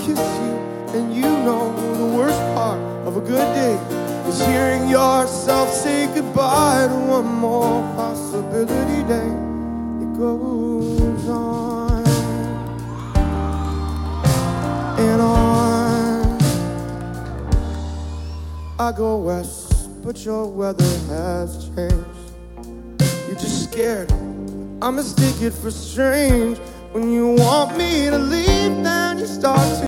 kiss you, and you know the worst part of a good day is hearing yourself say goodbye to one more possibility day. It goes on and on. I go west, but your weather has changed. You're just scared, I mistake it for strange. When you want me to leave, then you start to